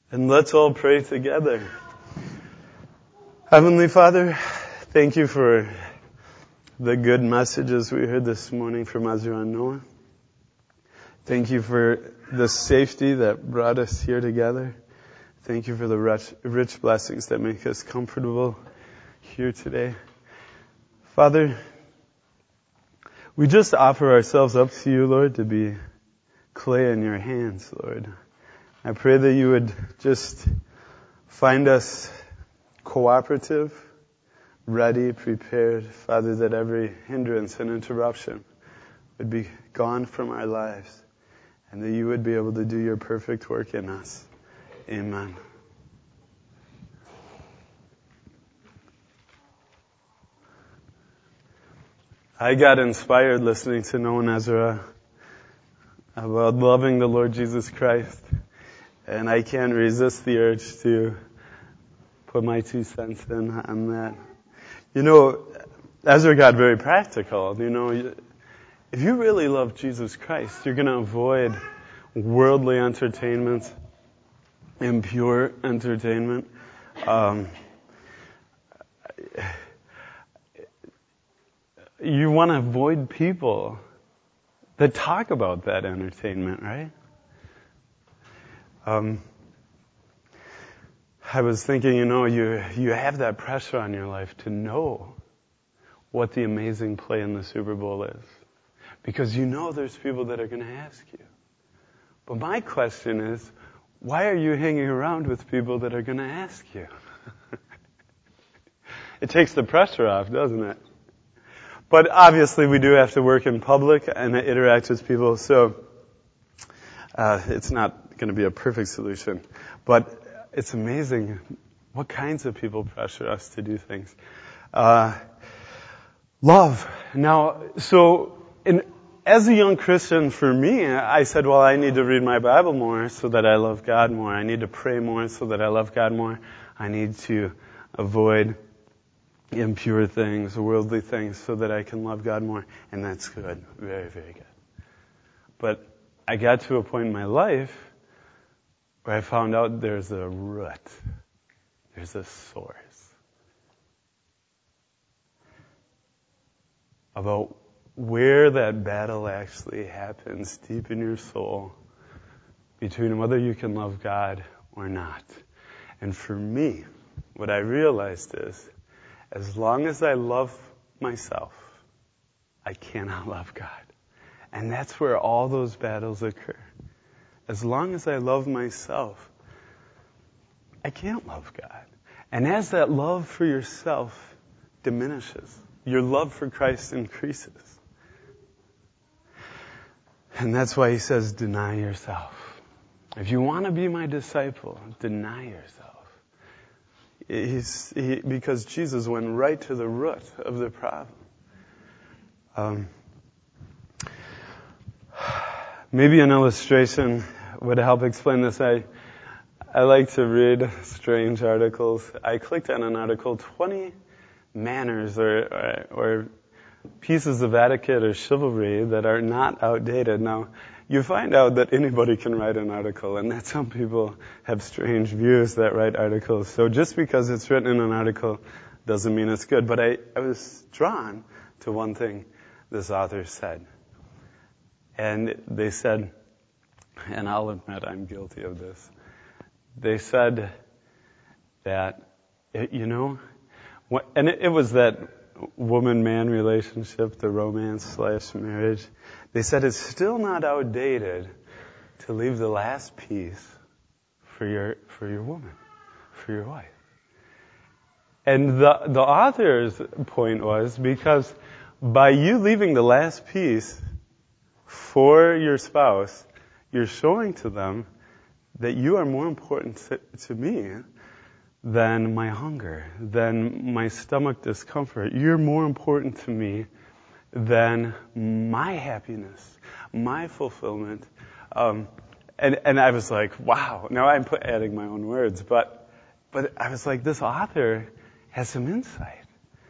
And let's all pray together. Heavenly Father, thank you for the good messages we heard this morning from Ezra and Noah. Thank you for the safety that brought us here together. Thank you for the rich blessings that make us comfortable here today. Father, we just offer ourselves up to you, Lord, to be clay in your hands, Lord. I pray that you would just find us cooperative, ready, prepared, Father, that every hindrance and interruption would be gone from our lives, and that you would be able to do your perfect work in us. Amen. I got inspired listening to Noah and Ezra about loving the Lord Jesus Christ, and I can't resist the urge to put my 2 cents in on that. You know, Ezra got very practical. You know, if you really love Jesus Christ, you're going to avoid worldly entertainment, impure entertainment. You want to avoid people that talk about that entertainment, right? I was thinking, you know, you have that pressure on your life to know what the amazing play in the Super Bowl is. Because you know there's people that are going to ask you. But my question is, why are you hanging around with people that are going to ask you? It takes the pressure off, doesn't it? But obviously we do have to work in public and interact with people, so it's not going to be a perfect solution. But it's amazing what kinds of people pressure us to do things. Love. Now, as a young Christian, for me, I said, well, I need to read my Bible more so that I love God more. I need to pray more so that I love God more. I need to avoid impure things, worldly things, so that I can love God more. And that's good. Very, very good. But I got to a point in my life where I found out there's a root. There's a source about where that battle actually happens deep in your soul between whether you can love God or not. And for me, what I realized is, as long as I love myself, I cannot love God. And that's where all those battles occur. As long as I love myself, I can't love God. And as that love for yourself diminishes, your love for Christ increases. And that's why he says, deny yourself. If you want to be my disciple, deny yourself. Because Jesus went right to the root of the problem. Maybe an illustration would help explain this. I like to read strange articles. I clicked on an article, 20 manners or pieces of etiquette or chivalry that are not outdated. Now, you find out that anybody can write an article, and that some people have strange views that write articles. So just because it's written in an article doesn't mean it's good. But I was drawn to one thing this author said. And they said, and I'll admit I'm guilty of this, they said that, you know, and it was that woman-man relationship, the romance/marriage. They said it's still not outdated to leave the last piece for your woman, for your wife. And the author's point was because by you leaving the last piece for your spouse, you're showing to them that you are more important to me than my hunger, than my stomach discomfort. You're more important to me than my happiness, my fulfillment. And I was like, wow. Now I'm adding my own words, but I was like, this author has some insight.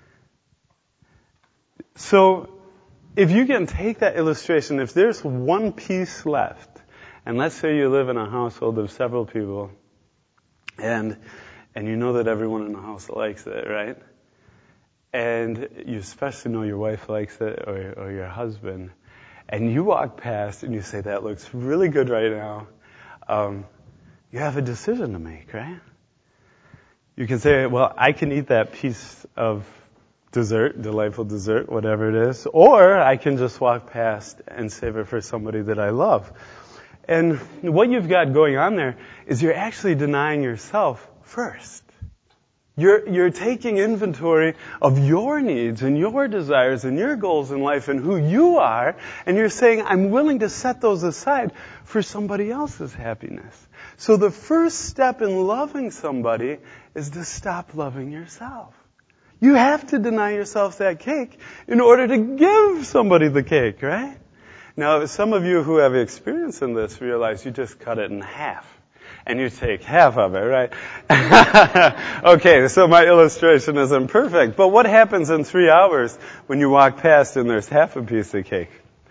So if you can take that illustration, if there's one piece left, and let's say you live in a household of several people, And you know that everyone in the house likes it, right? And you especially know your wife likes it, or your husband. And you walk past and you say, that looks really good right now. You have a decision to make, right? You can say, well, I can eat that piece of dessert, delightful dessert, whatever it is, or I can just walk past and save it for somebody that I love. And what you've got going on there is you're actually denying yourself first. You're taking inventory of your needs and your desires and your goals in life and who you are, and you're saying, I'm willing to set those aside for somebody else's happiness. So the first step in loving somebody is to stop loving yourself. You have to deny yourself that cake in order to give somebody the cake, right? Now, some of you who have experience in this realize you just cut it in half. And you take half of it, right? Okay, so my illustration isn't perfect. But what happens in 3 hours when you walk past and there's half a piece of cake?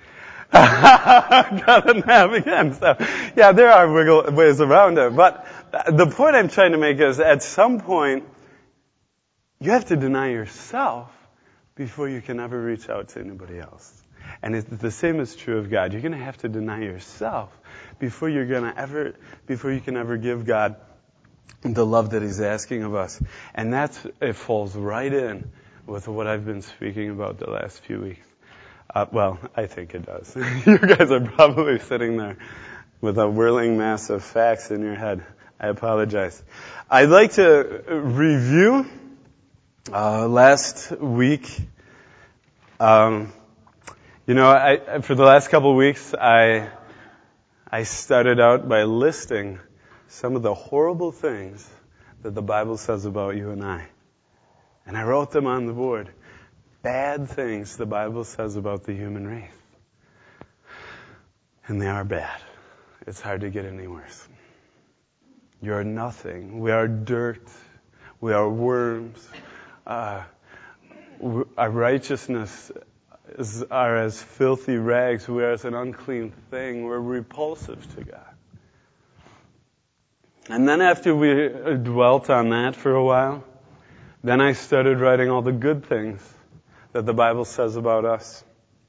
Cut it in half again. So, yeah, there are wiggle ways around it. But the point I'm trying to make is at some point, you have to deny yourself before you can ever reach out to anybody else. And the same is true of God. You're going to have to deny yourself before you can ever give God the love that He's asking of us. And it falls right in with what I've been speaking about the last few weeks. Well, I think it does. You guys are probably sitting there with a whirling mass of facts in your head. I apologize. I'd like to review last week. For the last couple of weeks, I started out by listing some of the horrible things that the Bible says about you and I. And I wrote them on the board. Bad things the Bible says about the human race. And they are bad. It's hard to get any worse. You're nothing. We are dirt. We are worms. Our righteousness are as filthy rags. We are as an unclean thing. We're repulsive to God. And then after we dwelt on that for a while, then I started writing all the good things that the Bible says about us.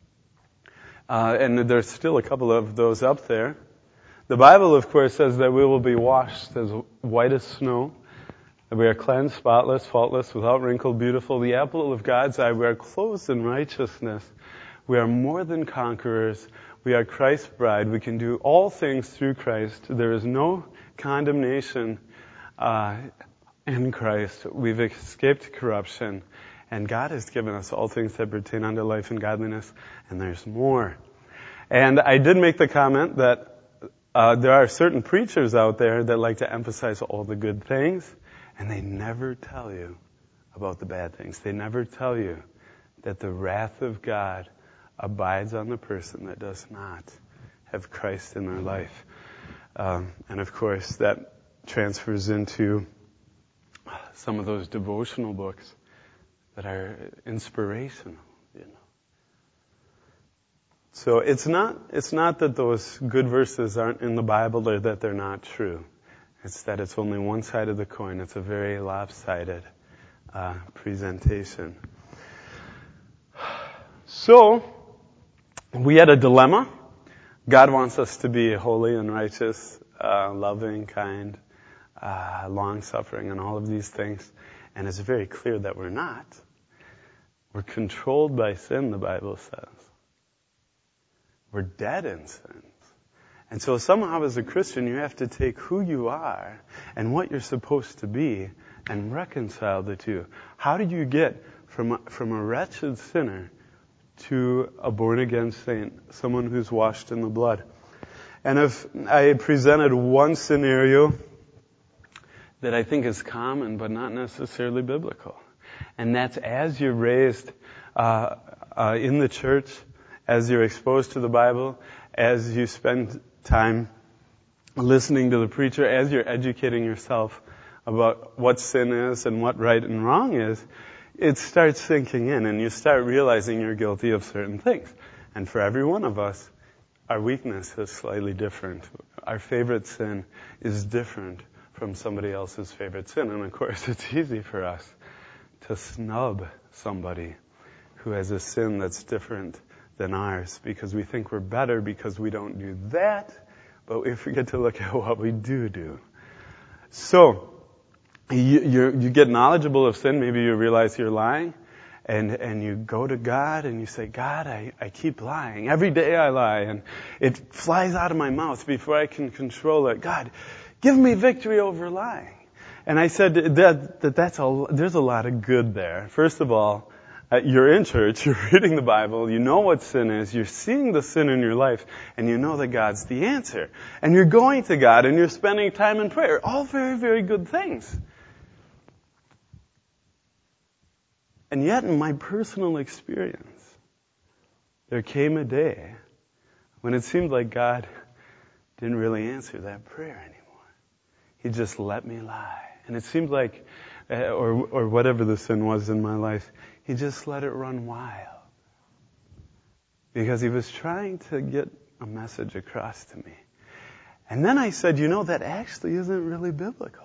And there's still a couple of those up there. The Bible, of course, says that we will be washed as white as snow, that we are cleansed, spotless, faultless, without wrinkle, beautiful, the apple of God's eye. We are clothed in righteousness. We are more than conquerors. We are Christ's bride. We can do all things through Christ. There is no condemnation in Christ. We've escaped corruption. And God has given us all things that pertain unto life and godliness. And there's more. And I did make the comment that there are certain preachers out there that like to emphasize all the good things. And they never tell you about the bad things. They never tell you that the wrath of God abides on the person that does not have Christ in their life. And of course, that transfers into some of those devotional books that are inspirational, So it's not that those good verses aren't in the Bible or that they're not true. It's that it's only one side of the coin. It's a very lopsided presentation. So, we had a dilemma. God wants us to be holy and righteous, loving, kind, long-suffering, and all of these things. And it's very clear that we're not. We're controlled by sin, the Bible says. We're dead in sin. And so somehow as a Christian, you have to take who you are and what you're supposed to be and reconcile the two. How did you get from a wretched sinner to a born-again saint, someone who's washed in the blood? And if I presented one scenario that I think is common but not necessarily biblical, and that's as you're raised in the church, as you're exposed to the Bible, as you spend time listening to the preacher, as you're educating yourself about what sin is and what right and wrong is, it starts sinking in and you start realizing you're guilty of certain things. And for every one of us, our weakness is slightly different. Our favorite sin is different from somebody else's favorite sin. And of course, it's easy for us to snub somebody who has a sin that's different than ours because we think we're better because we don't do that, but we forget to look at what we do. So, you get knowledgeable of sin, maybe you realize you're lying, and you go to God and you say, God, I keep lying. Every day I lie, and it flies out of my mouth before I can control it. God, give me victory over lying. And I said there's a lot of good there. First of all, you're in church, you're reading the Bible, you know what sin is, you're seeing the sin in your life, and you know that God's the answer. And you're going to God, and you're spending time in prayer. All very, very good things. And yet, in my personal experience, there came a day when it seemed like God didn't really answer that prayer anymore. He just let me lie. And it seemed like, or whatever the sin was in my life, He just let it run wild. Because He was trying to get a message across to me. And then I said, that actually isn't really biblical.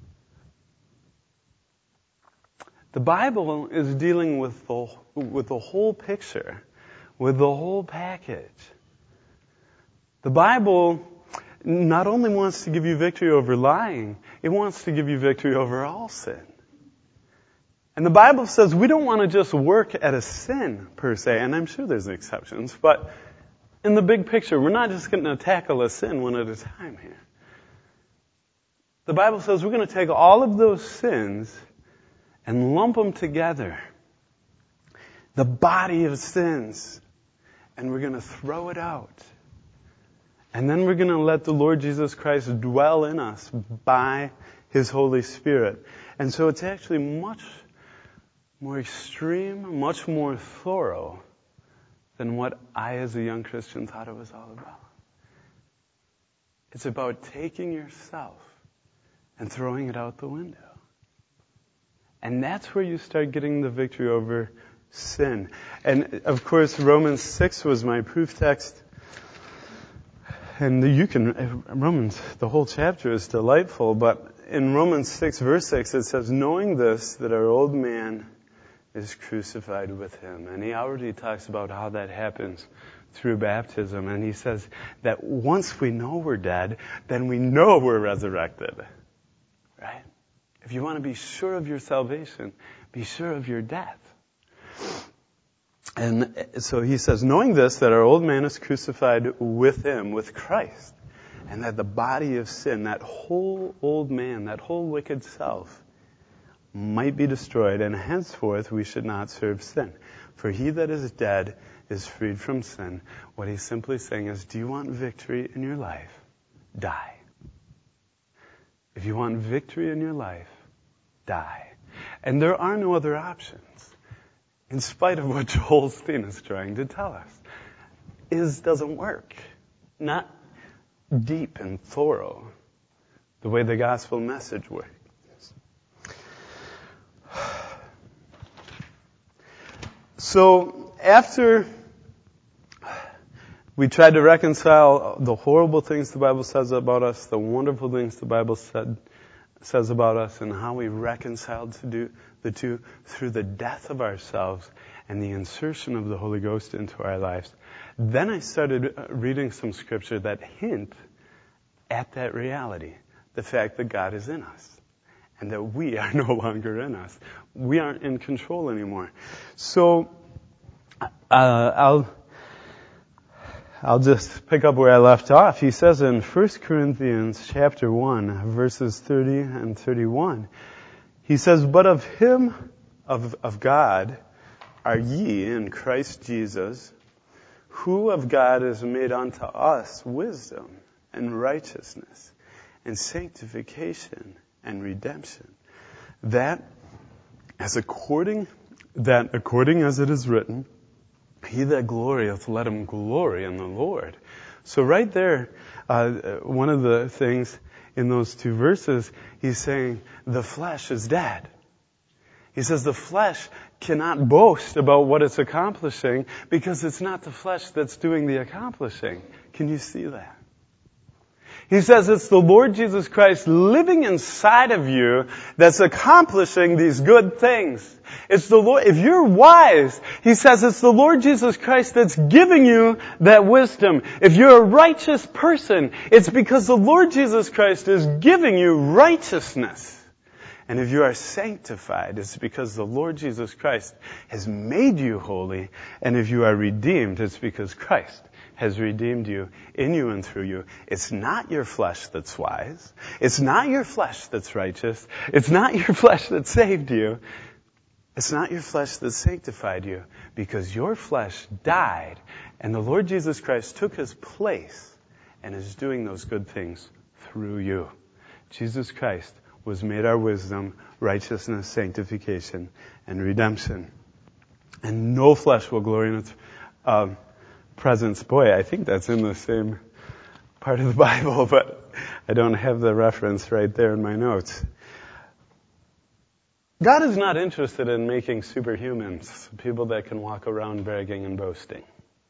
The Bible is dealing with the whole picture, with the whole package. The Bible not only wants to give you victory over lying, it wants to give you victory over all sin. And the Bible says we don't want to just work at a sin per se, and I'm sure there's exceptions, but in the big picture, we're not just going to tackle a sin one at a time here. The Bible says we're going to take all of those sins and lump them together, the body of sins, and we're going to throw it out. And then we're going to let the Lord Jesus Christ dwell in us by His Holy Spirit. And so it's actually much more extreme, much more thorough than what I as a young Christian thought it was all about. It's about taking yourself and throwing it out the window. And that's where you start getting the victory over sin. And of course, Romans 6 was my proof text. And Romans, the whole chapter is delightful, but in Romans 6 verse 6 it says, knowing this, that our old man is crucified with Him. And he already talks about how that happens through baptism. And he says that once we know we're dead, then we know we're resurrected. Right? If you want to be sure of your salvation, be sure of your death. And so he says, knowing this, that our old man is crucified with Him, with Christ, and that the body of sin, that whole old man, that whole wicked self, might be destroyed, and henceforth we should not serve sin. For he that is dead is freed from sin. What he's simply saying is, do you want victory in your life? Die. If you want victory in your life, die. And there are no other options. In spite of what Joel Osteen is trying to tell us. Doesn't work. Not deep and thorough. The way the gospel message works. So, after we tried to reconcile the horrible things the Bible says about us, the wonderful things the Bible says about us, and how we reconciled to do the two through the death of ourselves and the insertion of the Holy Ghost into our lives. Then I started reading some scripture that hint at that reality, the fact that God is in us and that we are no longer in us. We aren't in control anymore. So I'll just pick up where I left off. He says in 1 Corinthians chapter 1, verses 30 and 31, he says, but of Him, of God, are ye in Christ Jesus, who of God is made unto us wisdom and righteousness and sanctification and redemption. That according as it is written, he that glorieth, let him glory in the Lord. So right there, one of the things in those two verses, he's saying the flesh is dead. He says the flesh cannot boast about what it's accomplishing because it's not the flesh that's doing the accomplishing. Can you see that? He says it's the Lord Jesus Christ living inside of you that's accomplishing these good things. It's the Lord, if you're wise, He says it's the Lord Jesus Christ that's giving you that wisdom. If you're a righteous person, it's because the Lord Jesus Christ is giving you righteousness. And if you are sanctified, it's because the Lord Jesus Christ has made you holy. And if you are redeemed, it's because Christ has redeemed you in you and through you. It's not your flesh that's wise. It's not your flesh that's righteous. It's not your flesh that saved you. It's not your flesh that sanctified you, because your flesh died and the Lord Jesus Christ took His place and is doing those good things through you. Jesus Christ was made our wisdom, righteousness, sanctification, and redemption. And no flesh will glory in its presence. Boy, I think that's in the same part of the Bible, but I don't have the reference right there in my notes. God is not interested in making superhumans, people that can walk around bragging and boasting.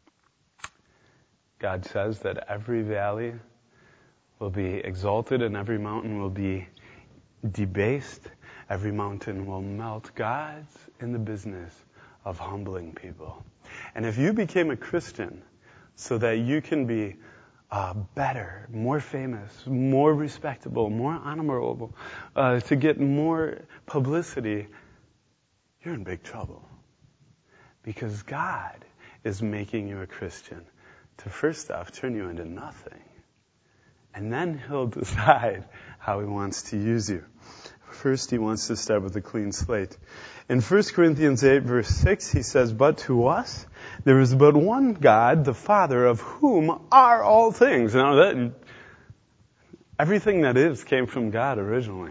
God says that every valley will be exalted and every mountain will be debased. Every mountain will melt. God's in the business of humbling people. And if you became a Christian so that you can be better, more famous, more respectable, more honorable, to get more publicity, you're in big trouble. Because God is making you a Christian to first off turn you into nothing. And then He'll decide how He wants to use you. First, He wants to start with a clean slate. In 1 Corinthians 8, verse 6, He says, "But to us there is but one God, the Father, of whom are all things." Now, everything that is came from God originally.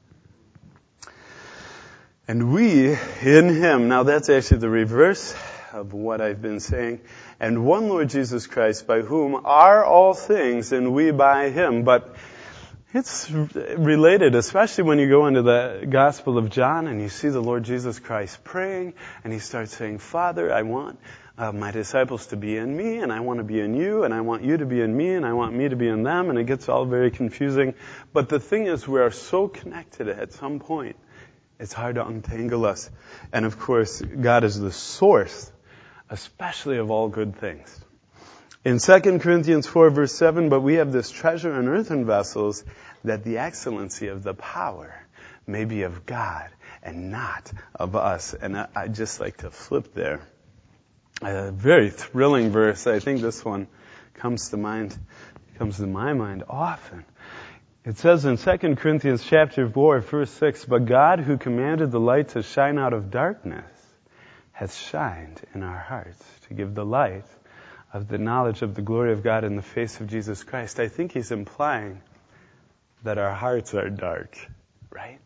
"And we in Him," now that's actually the reverse of what I've been saying, "and one Lord Jesus Christ, by whom are all things, and we by Him." But it's related, especially when you go into the Gospel of John and you see the Lord Jesus Christ praying, and He starts saying, "Father, I want my disciples to be in me, and I want to be in you, and I want you to be in me, and I want me to be in them," and it gets all very confusing. But the thing is, we are so connected at some point, it's hard to untangle us. And of course, God is the source, especially of all good things. In 2 Corinthians 4, verse 7, "But we have this treasure in earthen vessels, that the excellency of the power may be of God and not of us." And I'd just like to flip there. A very thrilling verse. I think this one comes to my mind often. It says in 2 Corinthians chapter 4, verse 6, "But God, who commanded the light to shine out of darkness, hath shined in our hearts to give the light of the knowledge of the glory of God in the face of Jesus Christ." I think He's implying that our hearts are dark, right?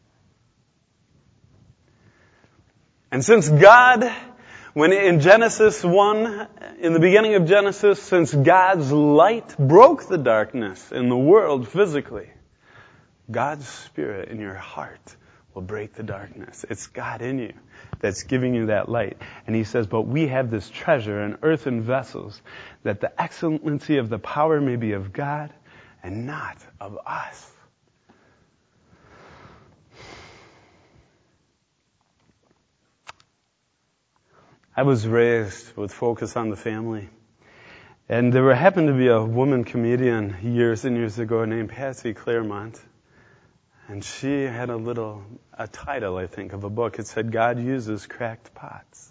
And since God, when in Genesis 1, in the beginning of Genesis, since God's light broke the darkness in the world physically, God's Spirit in your heart will break the darkness. It's God in you that's giving you that light. And He says, "But we have this treasure in earthen vessels, that the excellency of the power may be of God and not of us." I was raised with focus on the family. And there happened to be a woman comedian years and years ago named Patsy Claremont. And she had a title, I think, of a book. It said, "God Uses Cracked Pots."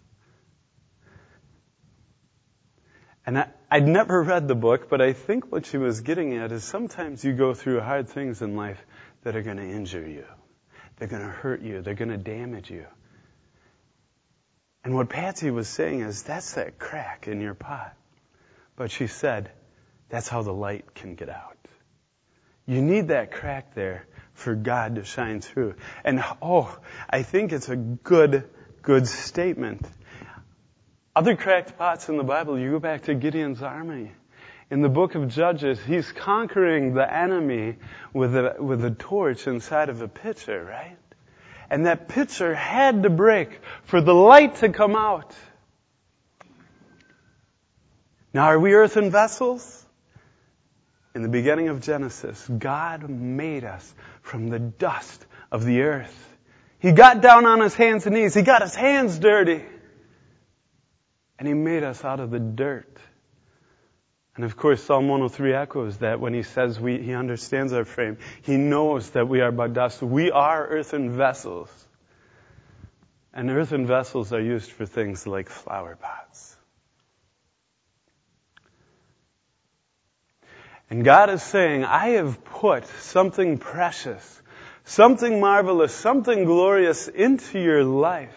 And I'd never read the book, but I think what she was getting at is sometimes you go through hard things in life that are going to injure you. They're going to hurt you. They're going to damage you. And what Patsy was saying is, that's that crack in your pot. But she said, that's how the light can get out. You need that crack there for God to shine through. And I think it's a good statement. Other cracked pots in the Bible, you go back to Gideon's army. In the book of Judges, he's conquering the enemy with a torch inside of a pitcher, right? And that pitcher had to break for the light to come out. Now, are we earthen vessels? In the beginning of Genesis, God made us from the dust of the earth. He got down on his hands and knees. He got his hands dirty. And he made us out of the dirt. And of course, Psalm 103 echoes that when he says he understands our frame. He knows that we are but dust. We are earthen vessels. And earthen vessels are used for things like flower pots. And God is saying, I have put something precious, something marvelous, something glorious into your life.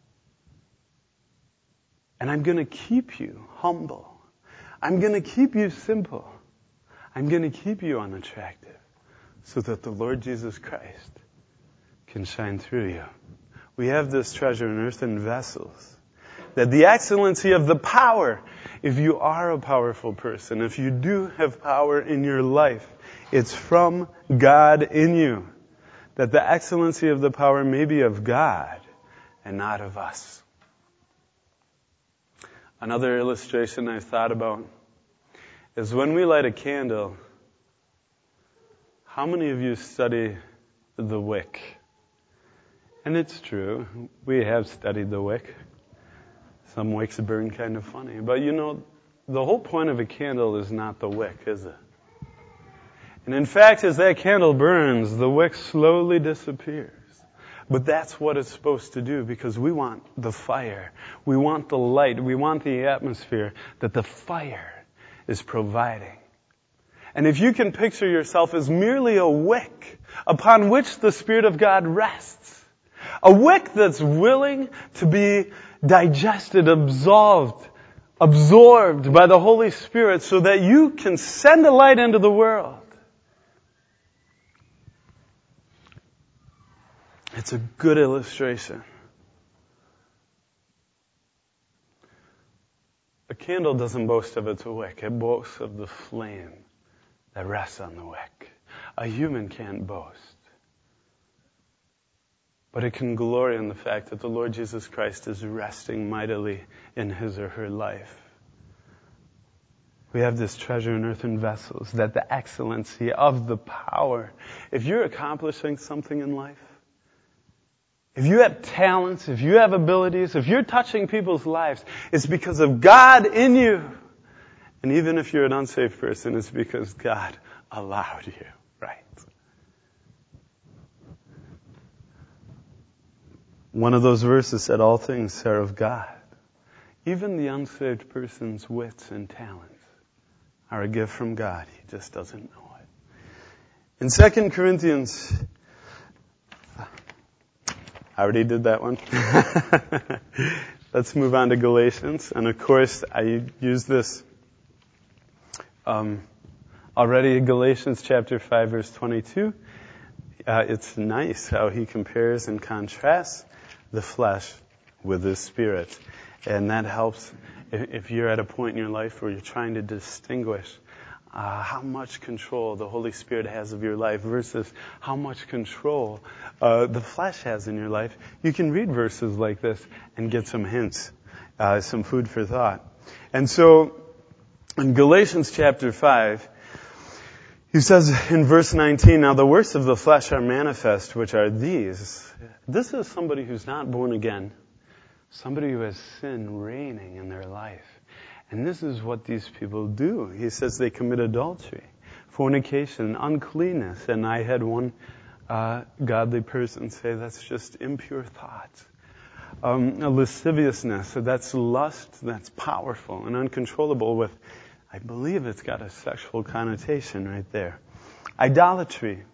And I'm going to keep you humble. I'm going to keep you simple. I'm going to keep you unattractive so that the Lord Jesus Christ can shine through you. We have this treasure in earthen vessels. That the excellency of the power, if you are a powerful person, if you do have power in your life, it's from God in you. That the excellency of the power may be of God and not of us. Another illustration I've thought about is when we light a candle, how many of you study the wick? And it's true, we have studied the wick. Some wicks burn kind of funny. But you know, the whole point of a candle is not the wick, is it? And in fact, as that candle burns, the wick slowly disappears. But that's what it's supposed to do because we want the fire. We want the light. We want the atmosphere that the fire is providing. And if you can picture yourself as merely a wick upon which the Spirit of God rests, a wick that's willing to be digested, absorbed by the Holy Spirit so that you can send a light into the world. It's a good illustration. A candle doesn't boast of its wick. It boasts of the flame that rests on the wick. A human can't boast. But it can glory in the fact that the Lord Jesus Christ is resting mightily in his or her life. We have this treasure in earthen vessels, that the excellency of the power. If you're accomplishing something in life, if you have talents, if you have abilities, if you're touching people's lives, it's because of God in you. And even if you're an unsaved person, it's because God allowed you, right? One of those verses said, all things are of God. Even the unsaved person's wits and talents are a gift from God. He just doesn't know it. In 2 Corinthians, I already did that one. Let's move on to Galatians. And of course, I used this already in Galatians chapter 5, verse 22. It's nice how he compares and contrasts the flesh with the spirit. And that helps if you're at a point in your life where you're trying to distinguish how much control the Holy Spirit has of your life versus how much control the flesh has in your life. You can read verses like this and get some hints, some food for thought. And so, in Galatians chapter 5, he says in verse 19, now the works of the flesh are manifest, which are these. This is somebody who's not born again. Somebody who has sin reigning in their life. And this is what these people do. He says they commit adultery, fornication, uncleanness. And I had one godly person say that's just impure thoughts. A lasciviousness, so that's lust, that's powerful and uncontrollable with, I believe it's got a sexual connotation right there. Idolatry.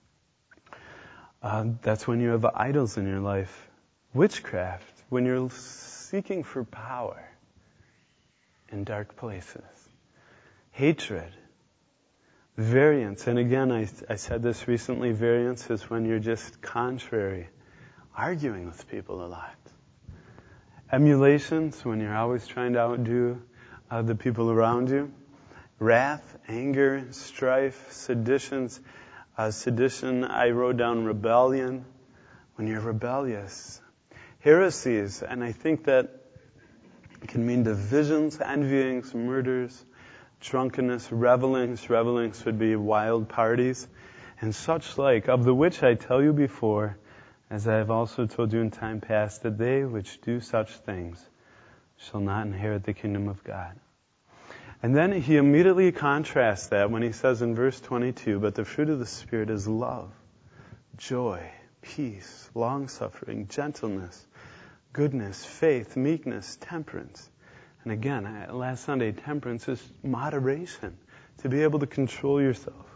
That's when you have idols in your life. Witchcraft. When you're seeking for power in dark places. Hatred. Variance. And again, I said this recently, variance is when you're just contrary. Arguing with people a lot. Emulations, when you're always trying to outdo the people around you. Wrath, anger, strife, seditions. Sedition, I wrote down rebellion. When you're rebellious. Heresies, and I think that it can mean divisions, envyings, murders, drunkenness, revelings. Revelings would be wild parties, and such like, of the which I tell you before, as I have also told you in time past, that they which do such things shall not inherit the kingdom of God. And then he immediately contrasts that when he says in verse 22, but the fruit of the Spirit is love, joy, peace, long-suffering, gentleness, goodness, faith, meekness, temperance. And again, last Sunday, temperance is moderation, to be able to control yourself.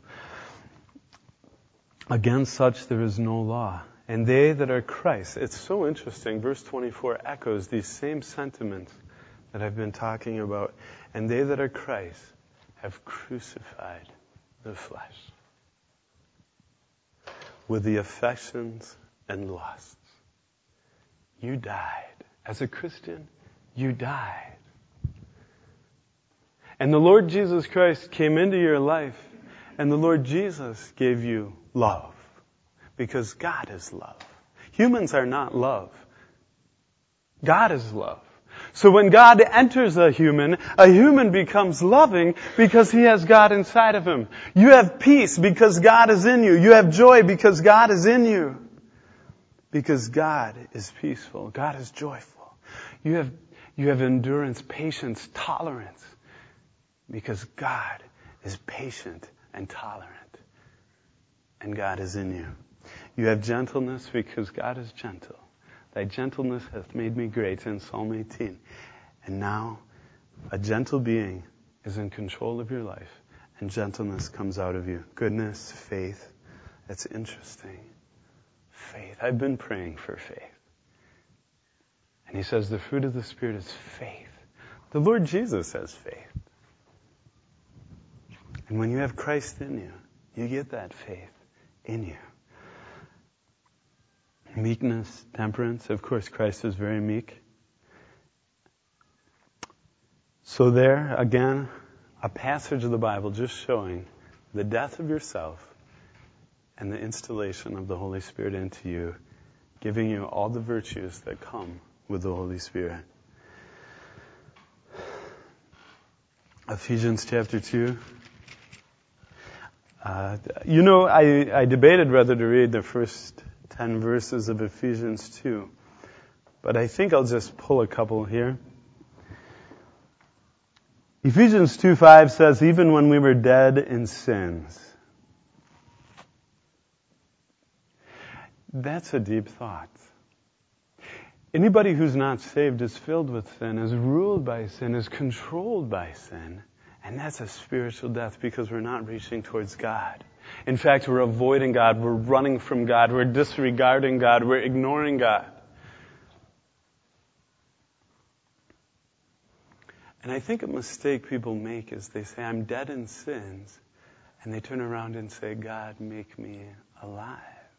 Against such there is no law. And they that are Christ, it's so interesting, verse 24 echoes these same sentiments that I've been talking about. And they that are Christ have crucified the flesh with the affections and lusts. You died. As a Christian, you died. And the Lord Jesus Christ came into your life, and the Lord Jesus gave you love. Because God is love. Humans are not love. God is love. So when God enters a human becomes loving because he has God inside of him. You have peace because God is in you. You have joy because God is in you. Because God is peaceful. God is joyful. You have endurance, patience, tolerance. Because God is patient and tolerant. And God is in you. You have gentleness because God is gentle. Thy gentleness hath made me great in Psalm 18. And now a gentle being is in control of your life. And gentleness comes out of you. Goodness, faith. That's interesting. Faith. I've been praying for faith. And he says the fruit of the Spirit is faith. The Lord Jesus has faith. And when you have Christ in you, you get that faith in you. Meekness, temperance. Of course, Christ is very meek. So there, again, a passage of the Bible just showing the death of yourself and the installation of the Holy Spirit into you, giving you all the virtues that come with the Holy Spirit. Ephesians chapter 2. I debated whether to read the first 10 verses of Ephesians 2. But I think I'll just pull a couple here. Ephesians 2:5 says, even when we were dead in sins. That's a deep thought. Anybody who's not saved is filled with sin, is ruled by sin, is controlled by sin. And that's a spiritual death because we're not reaching towards God. In fact, we're avoiding God. We're running from God. We're disregarding God. We're ignoring God. And I think a mistake people make is they say, I'm dead in sins. And they turn around and say, God, make me alive.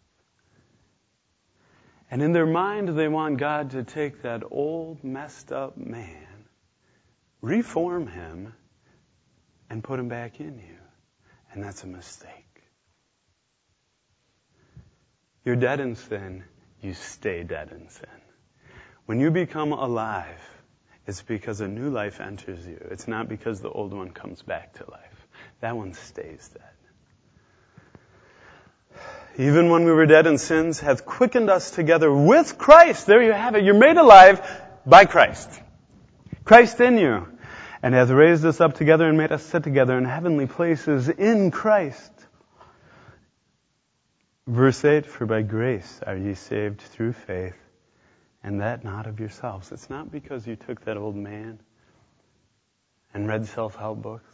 And in their mind, they want God to take that old, messed up man, reform him, and put him back in you. And that's a mistake. You're dead in sin, you stay dead in sin. When you become alive, it's because a new life enters you. It's not because the old one comes back to life. That one stays dead. Even when we were dead in sins, hath quickened us together with Christ. There you have it. You're made alive by Christ. Christ in you. And hath raised us up together and made us sit together in heavenly places in Christ. Verse 8, for by grace are ye saved through faith, and that not of yourselves. It's not because you took that old man and read self-help books.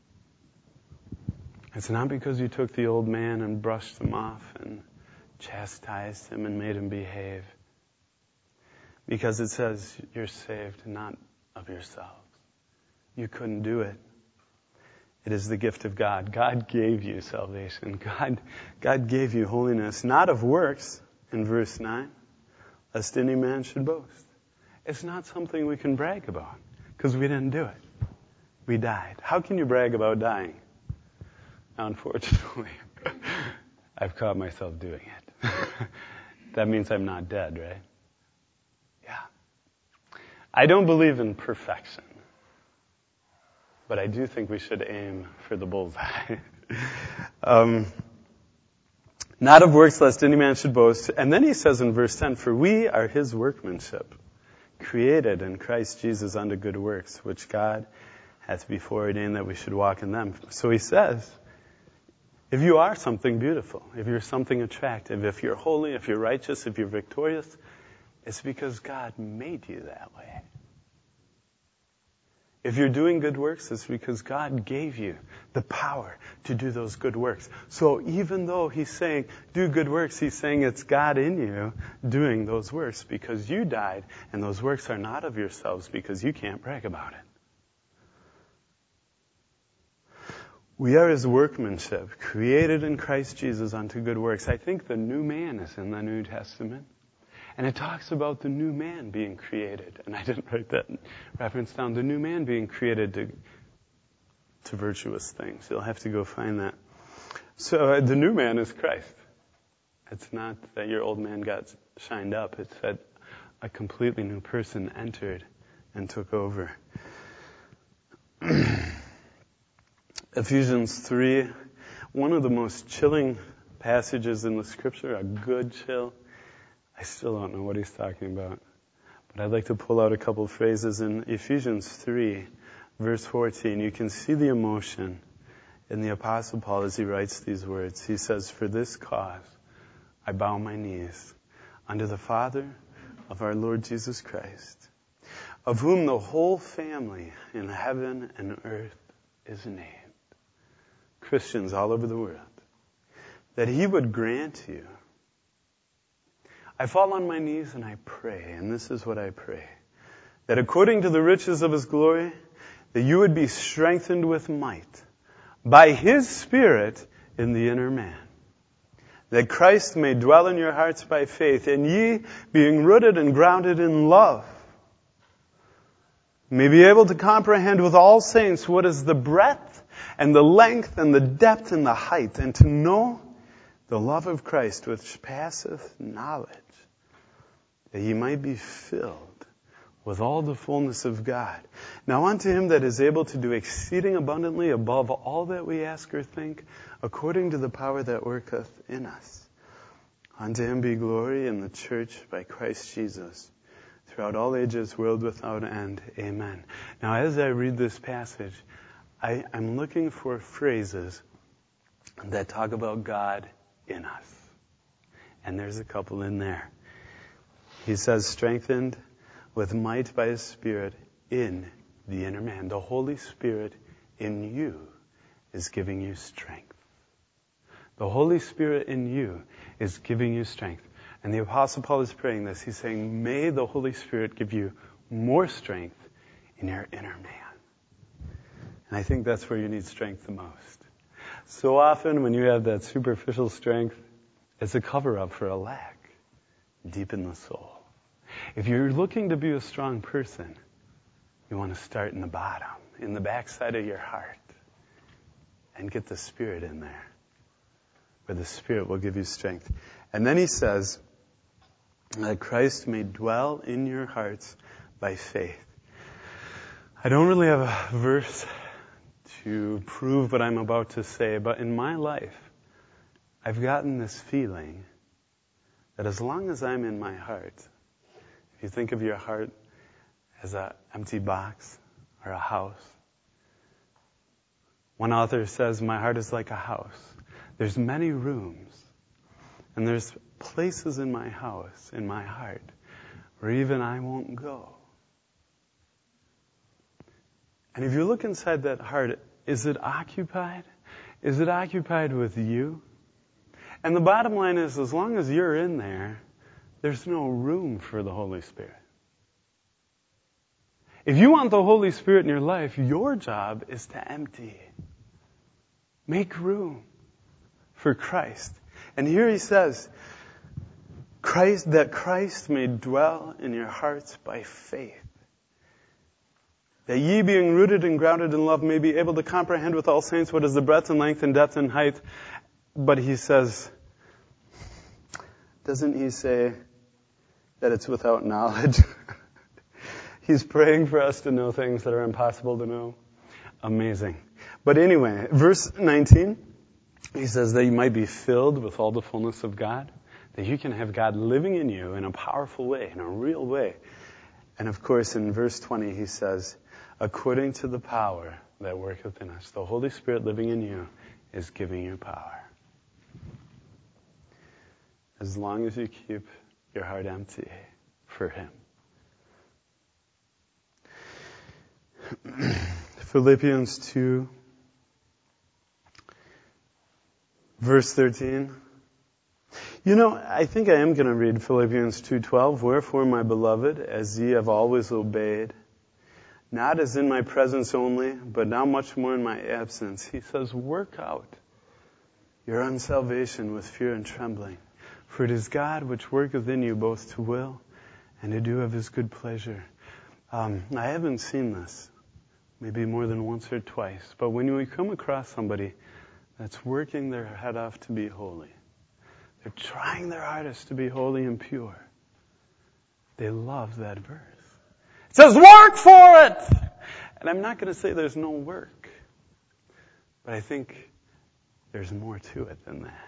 It's not because you took the old man and brushed him off and chastised him and made him behave. Because it says you're saved not of yourselves. You couldn't do it. It is the gift of God. God gave you salvation. God gave you holiness, not of works, in verse 9, lest any man should boast. It's not something we can brag about, because we didn't do it. We died. How can you brag about dying? Unfortunately, I've caught myself doing it. That means I'm not dead, right? Yeah. I don't believe in perfection. but I do think we should aim for the bullseye. Not of works, lest any man should boast. And then he says in verse 10, for we are his workmanship, created in Christ Jesus unto good works, which God hath before ordained that we should walk in them. So he says, if you are something beautiful, if you're something attractive, if you're holy, if you're righteous, if you're victorious, it's because God made you that way. If you're doing good works, it's because God gave you the power to do those good works. So even though he's saying, do good works, he's saying it's God in you doing those works because you died, and those works are not of yourselves because you can't brag about it. We are his workmanship, created in Christ Jesus unto good works. I think the new man is in the New Testament. And it talks about the new man being created. And I didn't write that reference down. The new man being created to virtuous things. You'll have to go find that. So the new man is Christ. It's not that your old man got shined up. It's that a completely new person entered and took over. Ephesians 3, one of the most chilling passages in the scripture, a good chill. I still don't know what he's talking about. But I'd like to pull out a couple of phrases in Ephesians 3, verse 14. You can see the emotion in the Apostle Paul as he writes these words. He says, for this cause I bow my knees unto the Father of our Lord Jesus Christ, of whom the whole family in heaven and earth is named. Christians all over the world. That he would grant you. I fall on my knees and I pray, and this is what I pray. That according to the riches of his glory, that you would be strengthened with might by his Spirit in the inner man. That Christ may dwell in your hearts by faith, and ye, being rooted and grounded in love, may be able to comprehend with all saints what is the breadth and the length and the depth and the height, and to know the love of Christ which passeth knowledge, that ye might be filled with all the fullness of God. Now unto him that is able to do exceeding abundantly above all that we ask or think, according to the power that worketh in us. Unto him be glory in the church by Christ Jesus, throughout all ages, world without end. Amen. Now as I read this passage, I'm looking for phrases that talk about God in us. And there's a couple in there. He says, strengthened with might by his Spirit in the inner man. The Holy Spirit in you is giving you strength. The Holy Spirit in you is giving you strength. And the Apostle Paul is praying this. He's saying, may the Holy Spirit give you more strength in your inner man. And I think that's where you need strength the most. So often when you have that superficial strength, it's a cover-up for a lack deep in the soul. If you're looking to be a strong person, you want to start in the bottom, in the backside of your heart, and get the Spirit in there, where the Spirit will give you strength. And then he says that Christ may dwell in your hearts by faith. I don't really have a verse to prove what I'm about to say, but in my life, I've gotten this feeling that as long as I'm in my heart, if you think of your heart as an empty box or a house, one author says, my heart is like a house. There's many rooms, and there's places in my house, in my heart, where even I won't go. And if you look inside that heart, is it occupied? Is it occupied with you? And the bottom line is, as long as you're in there, there's no room for the Holy Spirit. If you want the Holy Spirit in your life, your job is to empty. Make room for Christ. And here he says, that Christ may dwell in your hearts by faith. That ye being rooted and grounded in love may be able to comprehend with all saints what is the breadth and length and depth and height. But he says, doesn't he say that it's without knowledge? He's praying for us to know things that are impossible to know. Amazing. But anyway, verse 19, he says that you might be filled with all the fullness of God, that you can have God living in you in a powerful way, in a real way. And of course, in verse 20, he says, according to the power that worketh in us, the Holy Spirit living in you is giving you power. As long as you keep your heart empty for Him. Philippians 2, verse 13. I think I am going to read Philippians 2:12. Wherefore, my beloved, as ye have always obeyed, not as in my presence only, but now much more in my absence. He says, work out your own salvation with fear and trembling. For it is God which worketh in you both to will and to do of His good pleasure. I haven't seen this, maybe more than once or twice, but when we come across somebody that's working their head off to be holy, they're trying their hardest to be holy and pure, they love that verse. It says, work for it! And I'm not going to say there's no work, but I think there's more to it than that.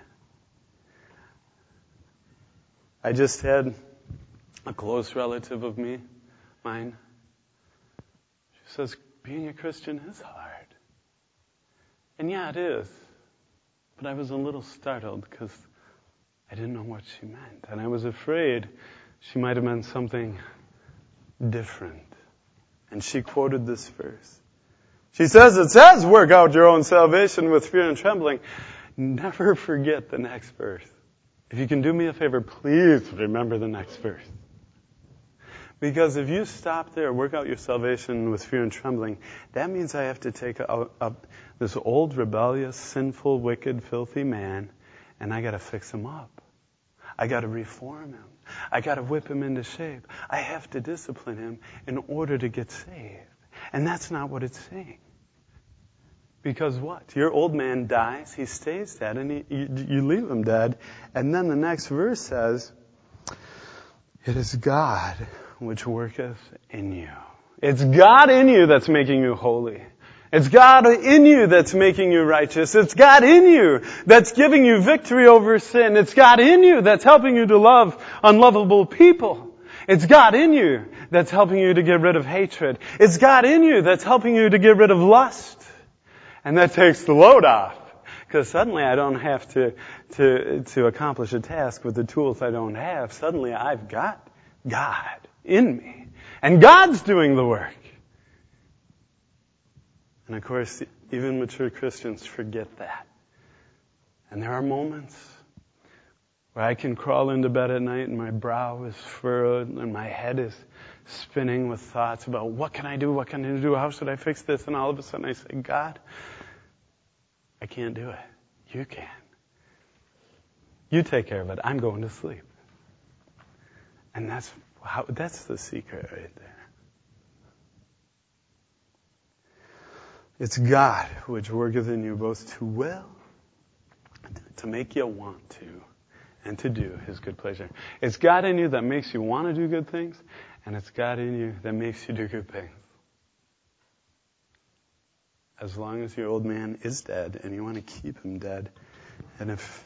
I just had a close relative of mine. She says, being a Christian is hard. And yeah, it is. But I was a little startled because I didn't know what she meant. And I was afraid she might have meant something different. And she quoted this verse. She says, it says, work out your own salvation with fear and trembling. Never forget the next verse. If you can do me a favor, please remember the next verse. Because if you stop there, work out your salvation with fear and trembling, that means I have to take up this old, rebellious, sinful, wicked, filthy man, and I got to fix him up. I got to reform him. I got to whip him into shape. I have to discipline him in order to get saved. And that's not what it's saying. Because what? Your old man dies, he stays dead, and you leave him dead. And then the next verse says, it is God which worketh in you. It's God in you that's making you holy. It's God in you that's making you righteous. It's God in you that's giving you victory over sin. It's God in you that's helping you to love unlovable people. It's God in you that's helping you to get rid of hatred. It's God in you that's helping you to get rid of lust. And that takes the load off. Because suddenly I don't have to accomplish a task with the tools I don't have. Suddenly I've got God in me. And God's doing the work. And of course, even mature Christians forget that. And there are moments where I can crawl into bed at night and my brow is furrowed and my head is spinning with thoughts about what can I do, how should I fix this? And all of a sudden I say, God, I can't do it. You can. You take care of it. I'm going to sleep. And that's the secret right there. It's God which worketh in you both to will, to make you want to, and to do His good pleasure. It's God in you that makes you want to do good things, and it's God in you that makes you do good things. As long as your old man is dead, and you want to keep him dead, and if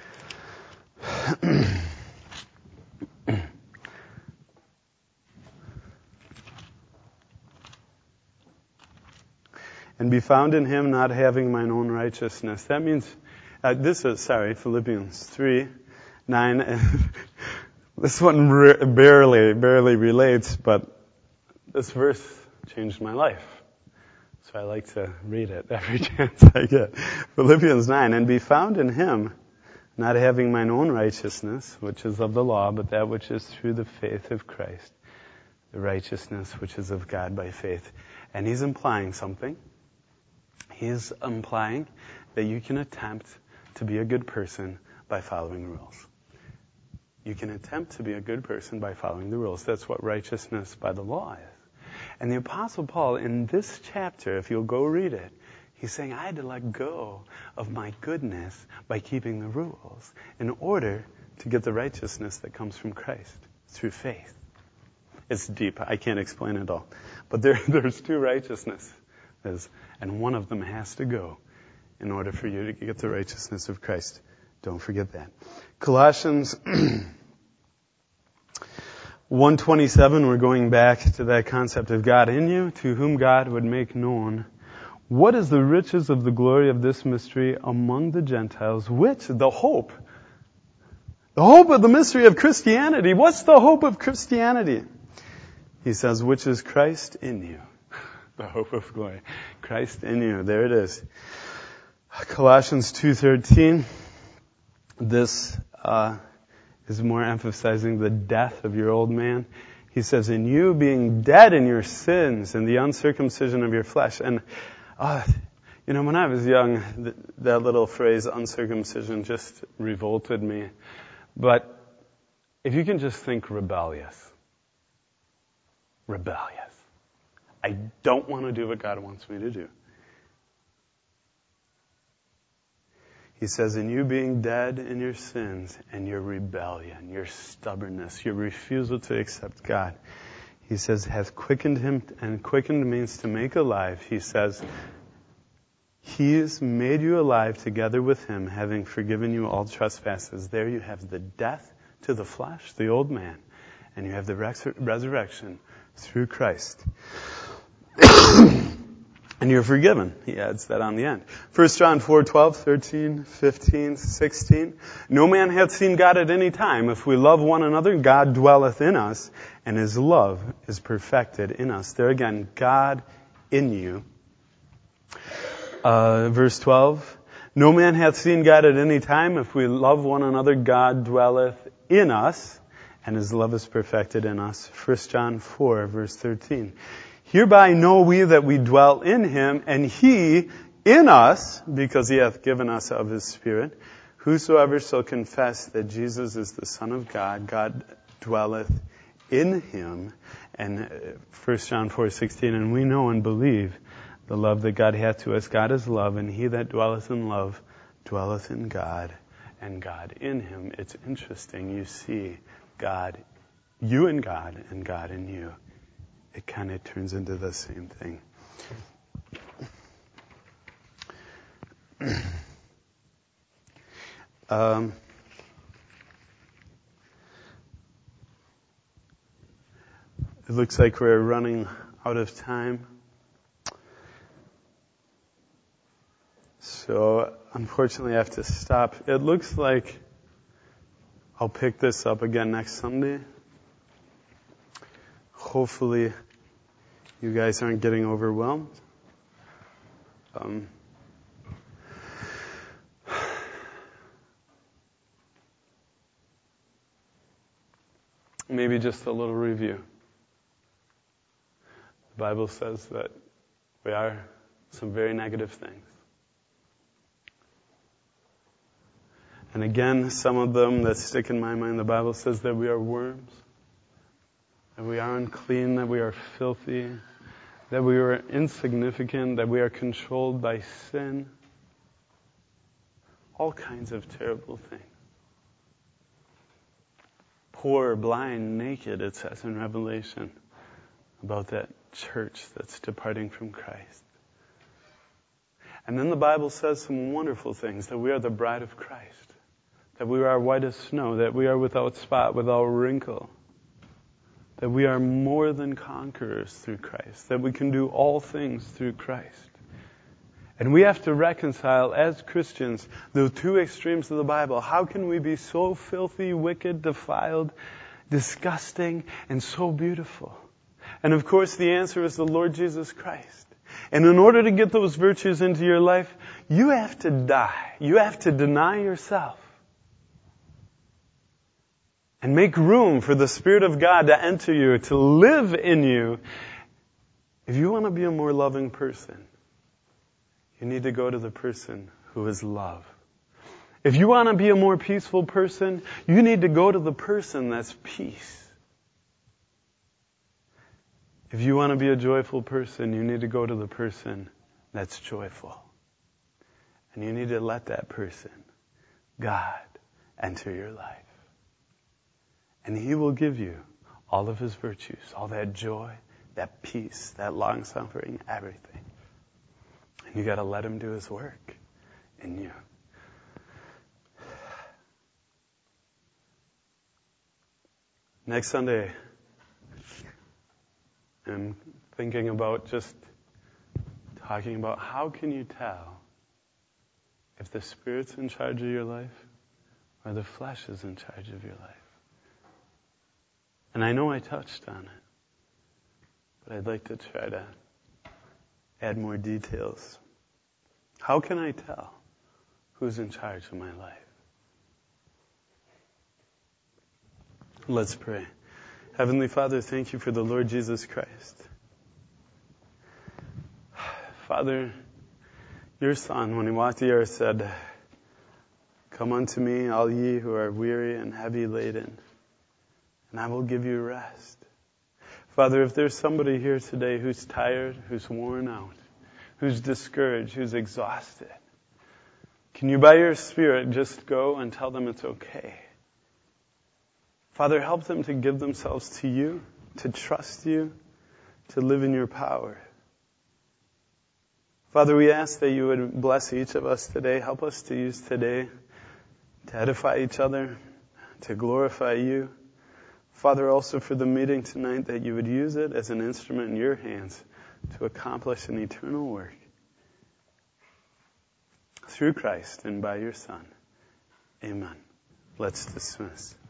and be found in Him, not having mine own righteousness. That means, Philippians 3:9. This one barely relates, but this verse changed my life. So I like to read it every chance I get. Philippians 9, and be found in Him, not having mine own righteousness, which is of the law, but that which is through the faith of Christ, the righteousness which is of God by faith. And he's implying something. He's implying that you can attempt to be a good person by following rules. You can attempt to be a good person by following the rules. That's what righteousness by the law is. And the Apostle Paul, in this chapter, if you'll go read it, he's saying, I had to let go of my goodness by keeping the rules in order to get the righteousness that comes from Christ through faith. It's deep. I can't explain it all. But there's two righteousness. is, and one of them has to go in order for you to get the righteousness of Christ. Don't forget that. Colossians 1:27, we're going back to that concept of God in you, to whom God would make known what is the riches of the glory of this mystery among the Gentiles, which the hope of the mystery of Christianity. What's the hope of Christianity? He says, which is Christ in you. The hope of glory. Christ in you. There it is. Colossians 2:13. This is more emphasizing the death of your old man. He says, in you being dead in your sins and the uncircumcision of your flesh. And, when I was young, that little phrase, uncircumcision, just revolted me. But if you can just think rebellious. I don't want to do what God wants me to do. He says, in you being dead in your sins and your rebellion, your stubbornness, your refusal to accept God, he says, has quickened him, and quickened means to make alive. He says, he has made you alive together with him, having forgiven you all trespasses. There you have the death to the flesh, the old man, and you have the resurrection through Christ. And you're forgiven. He adds that on the end. 1 John 4:12, 13, 15, 16. No man hath seen God at any time. If we love one another, God dwelleth in us, and his love is perfected in us. There again, God in you. Verse 12. No man hath seen God at any time. If we love one another, God dwelleth in us, and his love is perfected in us. 1 John 4, verse 13. Hereby know we that we dwell in him, and he in us, because he hath given us of his Spirit. Whosoever shall confess that Jesus is the Son of God, God dwelleth in him. And 1 John 4:16, and we know and believe the love that God hath to us. God is love, and he that dwelleth in love dwelleth in God, and God in him. It's interesting, you see God, you in God, and God in you. It kind of turns into the same thing. It looks like we're running out of time. So, unfortunately, I have to stop. It looks like I'll pick this up again next Sunday. Hopefully, you guys aren't getting overwhelmed. Maybe just a little review. The Bible says that we are some very negative things. And again, some of them that stick in my mind, the Bible says that we are worms, that we are unclean, that we are filthy, that we are insignificant, that we are controlled by sin. All kinds of terrible things. Poor, blind, naked, it says in Revelation about that church that's departing from Christ. And then the Bible says some wonderful things, that we are the bride of Christ, that we are white as snow, that we are without spot, without wrinkle, that we are more than conquerors through Christ, that we can do all things through Christ. And we have to reconcile, as Christians, the two extremes of the Bible. How can we be so filthy, wicked, defiled, disgusting, and so beautiful? And of course, the answer is the Lord Jesus Christ. And in order to get those virtues into your life, you have to die. You have to deny yourself. And make room for the Spirit of God to enter you, to live in you. If you want to be a more loving person, you need to go to the person who is love. If you want to be a more peaceful person, you need to go to the person that's peace. If you want to be a joyful person, you need to go to the person that's joyful. And you need to let that person, God, enter your life. And He will give you all of His virtues, all that joy, that peace, that long-suffering, everything. You got to let him do his work in you. Next Sunday, I'm thinking about just talking about how can you tell if the Spirit's in charge of your life or the flesh is in charge of your life. And I know I touched on it, but I'd like to try to add more details. How can I tell who's in charge of my life? Let's pray. Heavenly Father, thank you for the Lord Jesus Christ. Father, your Son, when he walked the earth, said, "Come unto me, all ye who are weary and heavy laden, and I will give you rest." Father, if there's somebody here today who's tired, who's worn out, who's discouraged, who's exhausted, can you by your Spirit just go and tell them it's okay? Father, help them to give themselves to you, to trust you, to live in your power. Father, we ask that you would bless each of us today. Help us to use today to edify each other, to glorify you. Father, also for the meeting tonight, that you would use it as an instrument in your hands to accomplish an eternal work. Through Christ and by your Son. Amen. Let's dismiss.